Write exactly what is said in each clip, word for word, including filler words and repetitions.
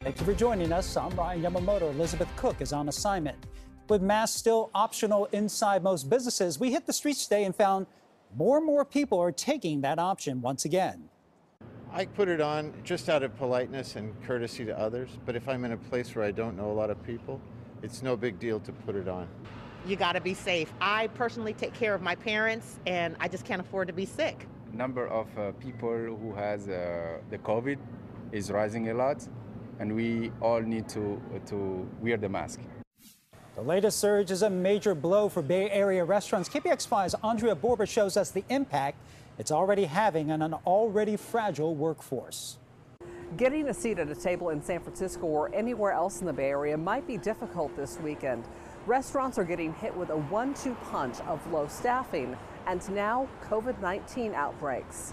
Thank you for joining us. I'm Ryan Yamamoto. Elizabeth Cook is on assignment. With masks still optional inside most businesses, we hit the streets today and found more and more people are taking that option once again. I put it on just out of politeness and courtesy to others, but if I'm in a place where I don't know a lot of people, it's no big deal to put it on. You got to be safe. I personally take care of my parents, and I just can't afford to be sick. Number of uh, people who has uh, the COVID is rising a lot, and we all need to to wear the mask. The latest surge is a major blow for Bay Area restaurants. K P X five's Andrea Borba shows us the impact it's already having on an already fragile workforce. Getting a seat at a table in San Francisco or anywhere else in the Bay Area might be difficult this weekend. Restaurants are getting hit with a one two punch of low staffing and now COVID nineteen outbreaks.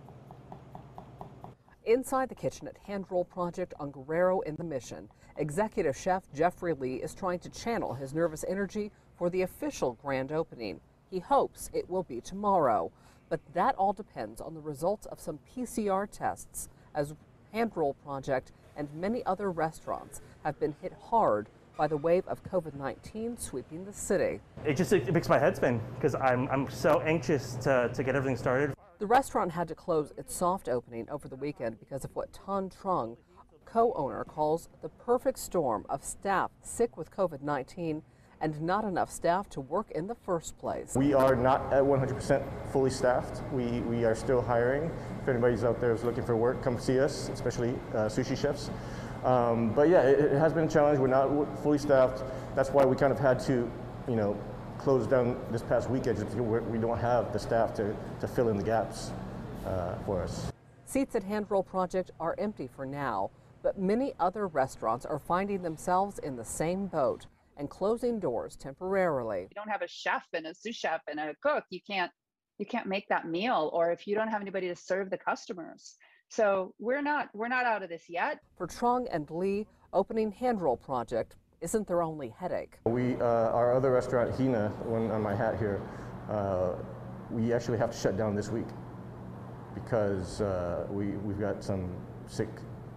Inside the kitchen at Hand Roll Project on Guerrero in the Mission, executive chef Jeffrey Lee is trying to channel his nervous energy for the official grand opening. He hopes it will be tomorrow, but that all depends on the results of some P C R tests, as Hand Roll Project and many other restaurants have been hit hard by the wave of COVID nineteen sweeping the city. It just it makes my head spin because I'm, I'm so anxious to, to get everything started. The restaurant had to close its soft opening over the weekend because of what Tan Trung, co-owner, calls the perfect storm of staff sick with COVID nineteen and not enough staff to work in the first place. We are not at one hundred percent fully staffed. We, we are still hiring. If anybody's out there is looking for work, come see us, especially uh, sushi chefs. Um, but yeah, it, it has been a challenge. We're not fully staffed. That's why we kind of had to, you know, close down this past weekend because we don't have the staff to, to fill in the gaps uh, for us. Seats at Hand Roll Project are empty for now, but many other restaurants are finding themselves in the same boat and closing doors temporarily. If you don't have a chef and a sous chef and a cook, you can't you can't make that meal, or if you don't have anybody to serve the customers. So we're not we're not out of this yet. For Trung and Lee, opening Hand Roll Project isn't their only headache. We, uh, our other restaurant, Hina, one on my hat here, uh, we actually have to shut down this week because uh, we, we've got some sick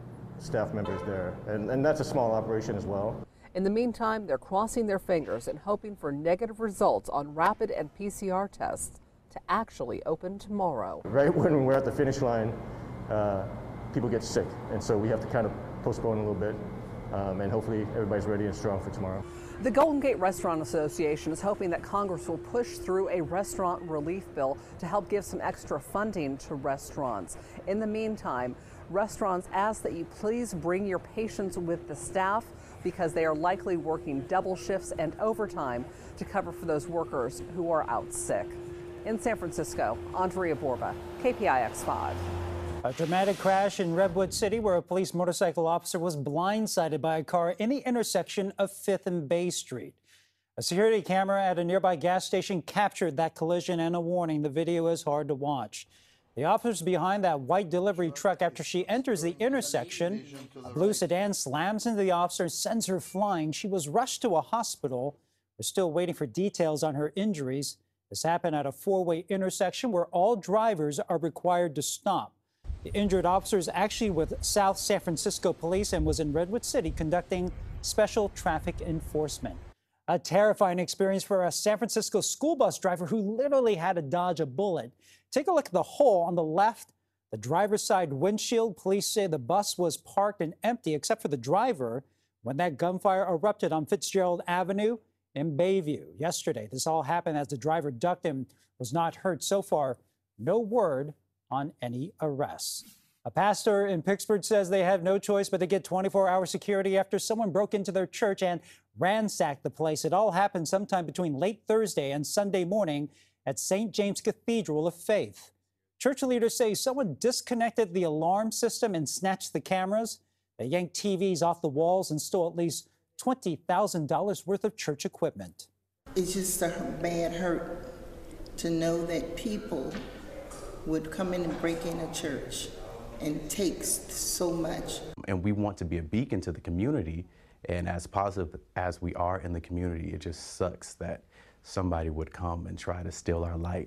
staff members there, and, and that's a small operation as well. In the meantime, they're crossing their fingers and hoping for negative results on rapid and P C R tests to actually open tomorrow. Right when we're at the finish line, uh, people get sick, and so we have to kind of postpone a little bit, um, and hopefully everybody's ready and strong for tomorrow. The Golden Gate Restaurant Association is hoping that Congress will push through a restaurant relief bill to help give some extra funding to restaurants. In the meantime, restaurants ask that you please bring your patients with the staff because they are likely working double shifts and overtime to cover for those workers who are out sick. In San Francisco, Andrea Borba, K P I X five. A dramatic crash in Redwood City where a police motorcycle officer was blindsided by a car in the intersection of fifth and Bay Street. A security camera at a nearby gas station captured that collision, and a warning, the video is hard to watch. The officer's behind that white delivery truck after she enters the intersection. A blue sedan slams into the officer and sends her flying. She was rushed to a hospital. We're still waiting for details on her injuries. This happened at a four-way intersection where all drivers are required to stop. The injured officer is actually with South San Francisco Police and was in Redwood City conducting special traffic enforcement. A terrifying experience for a San Francisco school bus driver who literally had to dodge a bullet. Take a look at the hole on the left, the driver's side windshield. Police say the bus was parked and empty except for the driver when that gunfire erupted on Fitzgerald Avenue in Bayview yesterday. This all happened as the driver ducked and was not hurt. So far, no word on any arrests. A pastor in Pittsburgh says they have no choice but to get twenty-four hour security after someone broke into their church and ransacked the place. It all happened sometime between late Thursday and Sunday morning at Saint James Cathedral of Faith. Church leaders say someone disconnected the alarm system and snatched the cameras. They yanked T Vs off the walls and stole at least twenty thousand dollars worth of church equipment. It's just a bad hurt to know that people would come in and break in a church and take so much. And we want to be a beacon to the community, and as positive as we are in the community, it just sucks that somebody would come and try to steal our light.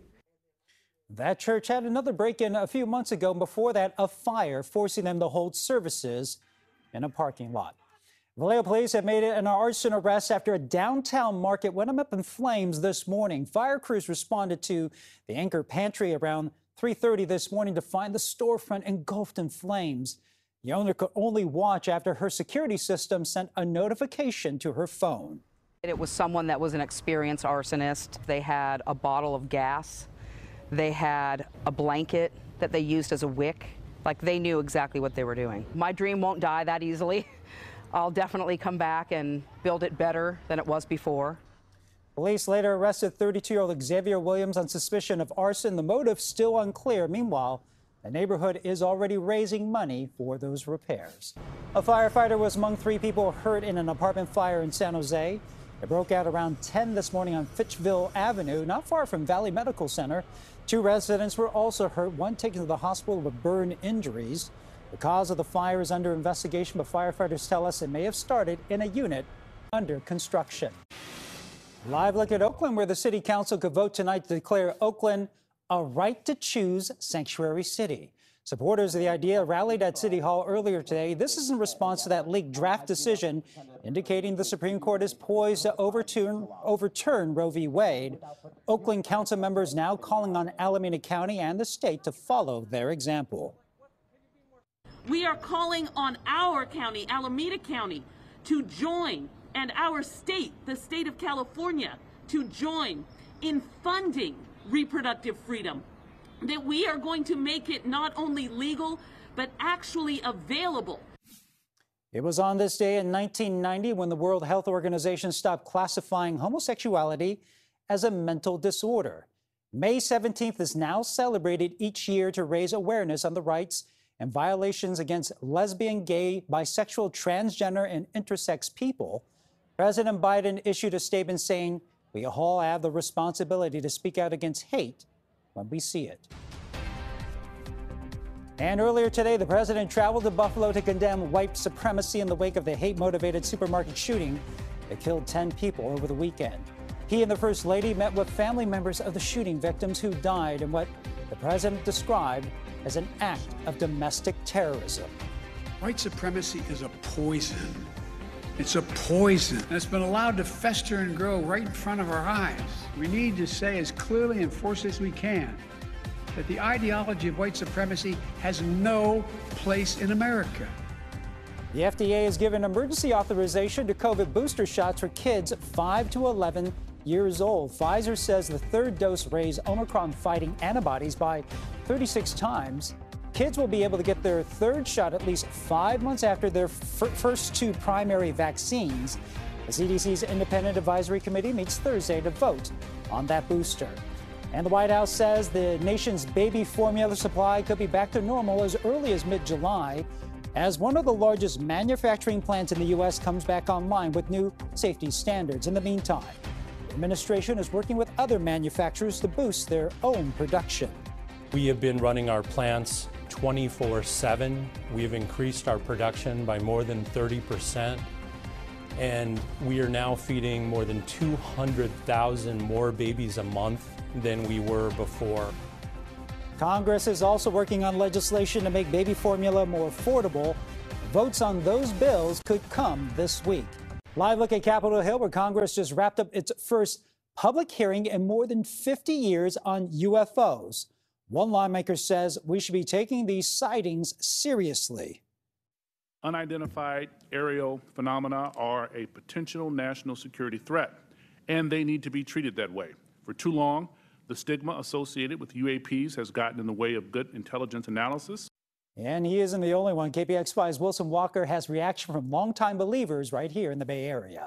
That church had another break-in a few months ago, and before that, a fire forcing them to hold services in a parking lot. Vallejo police have made an arson arrest after a downtown market went up in flames this morning. Fire crews responded to the Anchor Pantry around three thirty this morning to find the storefront engulfed in flames. The owner could only watch after her security system sent a notification to her phone. It was someone that was an experienced arsonist. They had a bottle of gas. They had a blanket that they used as a wick. Like, they knew exactly what they were doing. My dream won't die that easily. I'll definitely come back and build it better than it was before. Police later arrested thirty-two-year-old Xavier Williams on suspicion of arson. The motive still unclear. Meanwhile, the neighborhood is already raising money for those repairs. A firefighter was among three people hurt in an apartment fire in San Jose. It broke out around ten this morning on Fitchville Avenue, not far from Valley Medical Center. Two residents were also hurt, one taken to the hospital with burn injuries. The cause of the fire is under investigation, but firefighters tell us it may have started in a unit under construction. Live look at Oakland, where the city council could vote tonight to declare Oakland a right to choose sanctuary city. Supporters of the idea rallied at City Hall earlier today. This is in response to that leaked draft decision indicating the Supreme Court is poised to overturn, overturn Roe v. Wade. Oakland council members now calling on Alameda County and the state to follow their example. We are calling on our county, Alameda County, to join, and our state, the state of California, to join in funding reproductive freedom. That we are going to make it not only legal, but actually available. It was on this day in nineteen ninety when the World Health Organization stopped classifying homosexuality as a mental disorder. May seventeenth is now celebrated each year to raise awareness on the rights and violations against lesbian, gay, bisexual, transgender, and intersex people. President Biden issued a statement saying, "We all have the responsibility to speak out against hate when we see it." And earlier today, the president traveled to Buffalo to condemn white supremacy in the wake of the hate-motivated supermarket shooting that killed ten people over the weekend. He and the First Lady met with family members of the shooting victims who died in what the president described as an act of domestic terrorism. White supremacy is a poison. It's a poison that's been allowed to fester and grow right in front of our eyes. We need to say as clearly and forcefully as we can that the ideology of white supremacy has no place in America. The F D A has given emergency authorization to COVID booster shots for kids five to eleven years old. Pfizer says the third dose raised Omicron-fighting antibodies by thirty-six times. Kids will be able to get their third shot at least five months after their f- first two primary vaccines. The C D C's Independent Advisory Committee meets Thursday to vote on that booster. And the White House says the nation's baby formula supply could be back to normal as early as mid-July, as one of the largest manufacturing plants in the U S comes back online with new safety standards. In the meantime, the administration is working with other manufacturers to boost their own production. We have been running our plants twenty-four seven. We have increased our production by more than thirty percent. And we are now feeding more than two hundred thousand more babies a month than we were before. Congress is also working on legislation to make baby formula more affordable. Votes on those bills could come this week. Live look at Capitol Hill, where Congress just wrapped up its first public hearing in more than fifty years on U F Os. One lawmaker says we should be taking these sightings seriously. Unidentified aerial phenomena are a potential national security threat, and they need to be treated that way. For too long, the stigma associated with U A Ps has gotten in the way of good intelligence analysis. And he isn't the only one. K P X five's Wilson Walker has reaction from longtime believers right here in the Bay Area.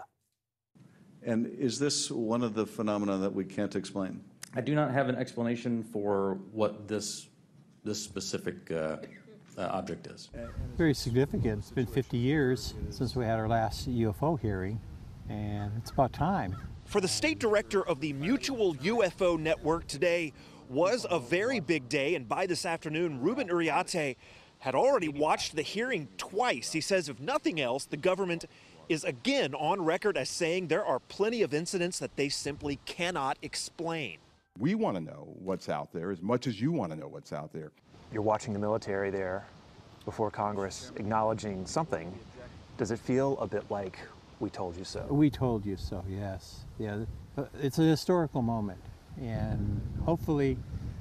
And is this one of the phenomena that we can't explain? I do not have an explanation for what this this specific uh, uh, object is. Very significant. It's been fifty years since we had our last U F O hearing, and it's about time. For the state director of the Mutual U F O Network, today was a very big day, and by this afternoon, Ruben Uriarte had already watched the hearing twice. He says, if nothing else, the government is again on record as saying there are plenty of incidents that they simply cannot explain. We want to know what's out there as much as you want to know what's out there. You're watching the military there before Congress acknowledging something Does it feel a bit like we told you so? We told you so, yes. Yeah, it's a historical moment, and hopefully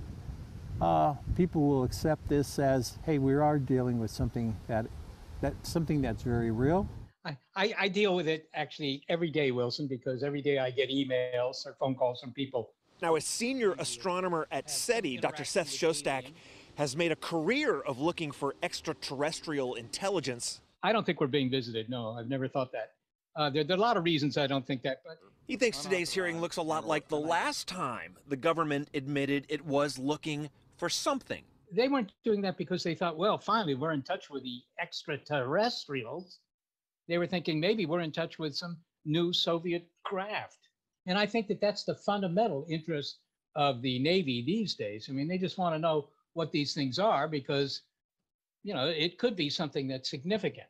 uh, people will accept this as, hey, we are dealing with something that, that something that's very real. I, I, I deal with it actually every day, Wilson, because every day I get emails or phone calls from people. Now, a senior astronomer at SETI, Doctor Seth Shostak, has made a career of looking for extraterrestrial intelligence. I don't think we're being visited. No, I've never thought that. Uh, there, there are a lot of reasons I don't think that. But he thinks today's hearing looks a lot like the last time the government admitted it was looking for something. They weren't doing that because they thought, well, finally, we're in touch with the extraterrestrials. They were thinking maybe we're in touch with some new Soviet craft. And I think that that's the fundamental interest of the Navy these days. I mean, they just want to know what these things are because, you know, it could be something that's significant.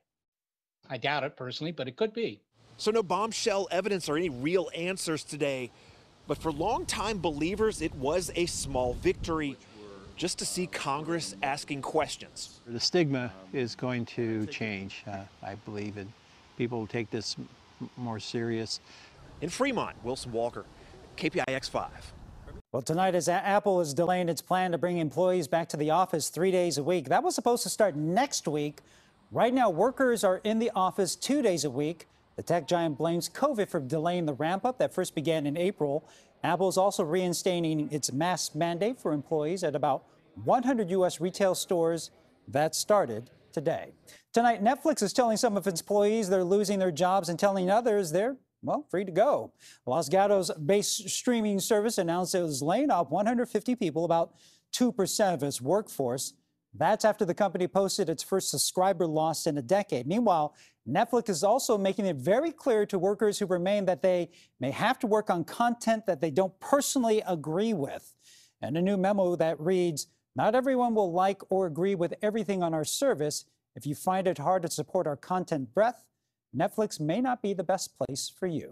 I doubt it personally, but it could be. So no bombshell evidence or any real answers today. But for longtime believers, it was a small victory just to see Congress asking questions. The stigma is going to change, uh, I believe, and people will take this m more serious. In Fremont, Wilson Walker, K P I X five. Well, tonight, as Apple is delaying its plan to bring employees back to the office three days a week, that was supposed to start next week. Right now, workers are in the office two days a week. The tech giant blames COVID for delaying the ramp-up that first began in April. Apple is also reinstating its mask mandate for employees at about one hundred U S retail stores. That started today. Tonight, Netflix is telling some of its employees they're losing their jobs and telling others they're, well, free to go. Los Gatos-based streaming service announced it was laying off one hundred fifty people, about two percent of its workforce. That's after the company posted its first subscriber loss in a decade. Meanwhile, Netflix is also making it very clear to workers who remain that they may have to work on content that they don't personally agree with. And a new memo that reads, "Not everyone will like or agree with everything on our service. If you find it hard to support our content breadth, Netflix may not be the best place for you."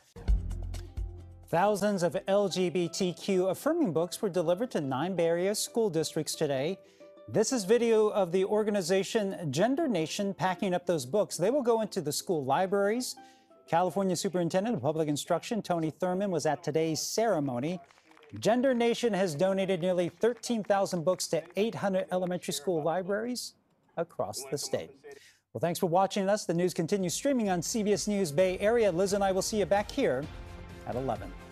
Thousands of L G B T Q affirming books were delivered to nine Bay Area school districts today. This is video of the organization Gender Nation packing up those books. They will go into the school libraries. California Superintendent of Public Instruction Tony Thurmond was at today's ceremony. Gender Nation has donated nearly thirteen thousand books to eight hundred elementary school libraries across the state. Well, thanks for watching us. The news continues streaming on C B S News Bay Area. Liz and I will see you back here at eleven.